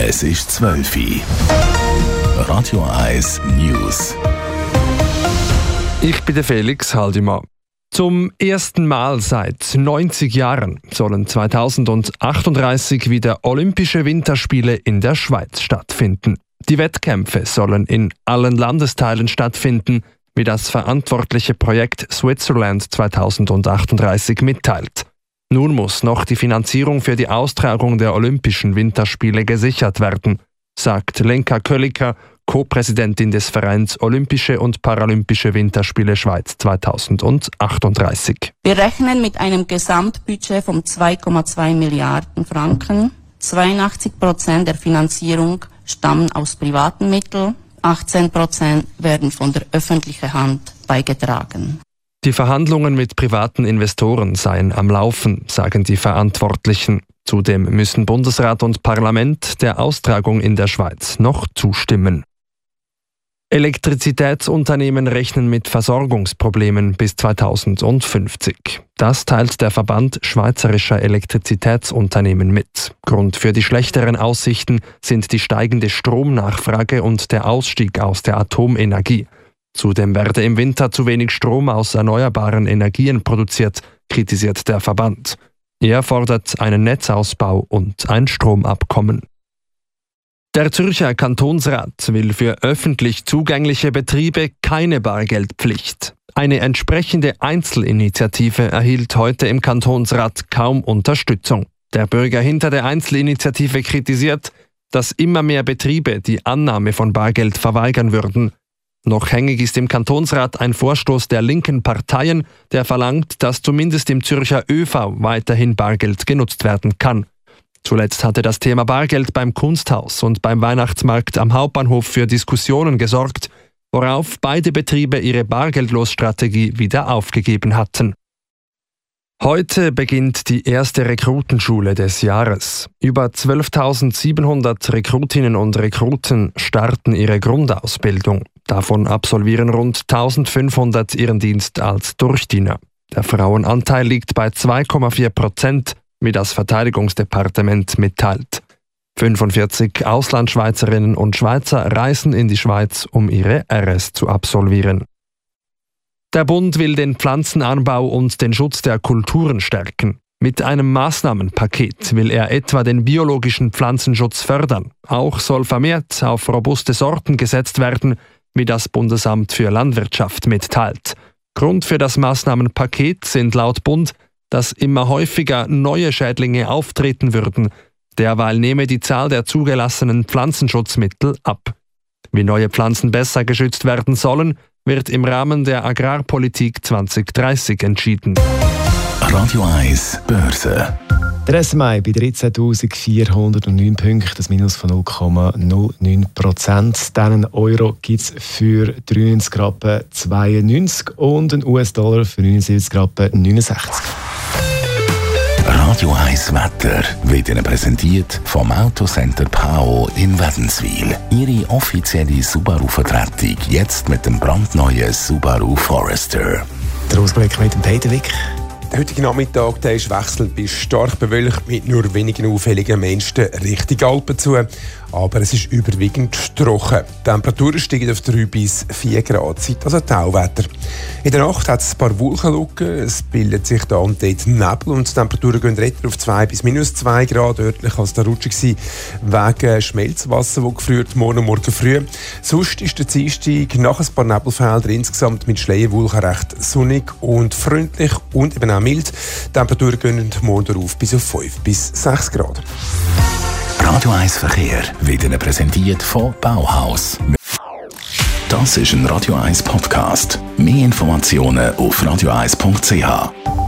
Es ist 12 Uhr. Radio 1 News. Ich bin der Felix Haldimann. Zum ersten Mal seit 90 Jahren sollen 2038 wieder Olympische Winterspiele in der Schweiz stattfinden. Die Wettkämpfe sollen in allen Landesteilen stattfinden, wie das verantwortliche Projekt Switzerland 2038 mitteilt. Nun muss noch die Finanzierung für die Austragung der Olympischen Winterspiele gesichert werden, sagt Lenka Kölliker, Co-Präsidentin des Vereins Olympische und Paralympische Winterspiele Schweiz 2038. Wir rechnen mit einem Gesamtbudget von 2,2 Milliarden Franken. 82% der Finanzierung stammen aus privaten Mitteln, 18% werden von der öffentlichen Hand beigetragen. Die Verhandlungen mit privaten Investoren seien am Laufen, sagen die Verantwortlichen. Zudem müssen Bundesrat und Parlament der Austragung in der Schweiz noch zustimmen. Elektrizitätsunternehmen rechnen mit Versorgungsproblemen bis 2050. Das teilt der Verband Schweizerischer Elektrizitätsunternehmen mit. Grund für die schlechteren Aussichten sind die steigende Stromnachfrage und der Ausstieg aus der Atomenergie. Zudem werde im Winter zu wenig Strom aus erneuerbaren Energien produziert, kritisiert der Verband. Er fordert einen Netzausbau und ein Stromabkommen. Der Zürcher Kantonsrat will für öffentlich zugängliche Betriebe keine Bargeldpflicht. Eine entsprechende Einzelinitiative erhielt heute im Kantonsrat kaum Unterstützung. Der Bürger hinter der Einzelinitiative kritisiert, dass immer mehr Betriebe die Annahme von Bargeld verweigern würden. Noch hängig ist im Kantonsrat ein Vorstoß der linken Parteien, der verlangt, dass zumindest im Zürcher ÖV weiterhin Bargeld genutzt werden kann. Zuletzt hatte das Thema Bargeld beim Kunsthaus und beim Weihnachtsmarkt am Hauptbahnhof für Diskussionen gesorgt, worauf beide Betriebe ihre Bargeldlosstrategie wieder aufgegeben hatten. Heute beginnt die erste Rekrutenschule des Jahres. Über 12.700 Rekrutinnen und Rekruten starten ihre Grundausbildung. Davon absolvieren rund 1.500 ihren Dienst als Durchdiener. Der Frauenanteil liegt bei 2,4%, wie das Verteidigungsdepartement mitteilt. 45 Auslandschweizerinnen und Schweizer reisen in die Schweiz, um ihre RS zu absolvieren. Der Bund will den Pflanzenanbau und den Schutz der Kulturen stärken. Mit einem Maßnahmenpaket will er etwa den biologischen Pflanzenschutz fördern. Auch soll vermehrt auf robuste Sorten gesetzt werden, wie das Bundesamt für Landwirtschaft mitteilt. Grund für das Maßnahmenpaket sind laut Bund, dass immer häufiger neue Schädlinge auftreten würden. Derweil nehme die Zahl der zugelassenen Pflanzenschutzmittel ab. Wie neue Pflanzen besser geschützt werden sollen, wird im Rahmen der Agrarpolitik 2030 entschieden. Radio 1 Börse. Der SMI bei 13.409 Punkten, das Minus von 0,09%. Dann einen Euro gibt es für 93,92 und einen US-Dollar für 79,69. Radio 1 Wetter wird Ihnen präsentiert vom Autocenter Pao in Wädenswil. Ihre offizielle Subaru-Vertretung jetzt mit dem brandneuen Subaru Forester. Der Ausblick mit dem Peter Wick. Der heutige Nachmittag der ist wechselnd bis stark bewölkt mit nur wenigen auffälligen Menschen Richtung Alpen zu. Aber es ist überwiegend trocken. Die Temperaturen steigen auf 3 bis 4 Grad, Zeit also Tauwetter. In der Nacht hat es ein paar Wolkenlücken, es bildet sich da und dort Nebel und die Temperaturen gehen retro auf 2 bis minus 2 Grad. Örtlich als der Rutsche wegen Schmelzwasser, das gefriert morgen früh. Sonst ist der Dienstag nach ein paar Nebelfeldern insgesamt mit Schleierwolken recht sonnig und freundlich und eben auch mild. Die Temperaturen gehen morgen darauf bis auf 5 bis 6 Grad. Radio 1 Verkehr wird Ihnen präsentiert von Bauhaus. Das ist ein Radio 1 Podcast. Mehr Informationen auf radio1.ch.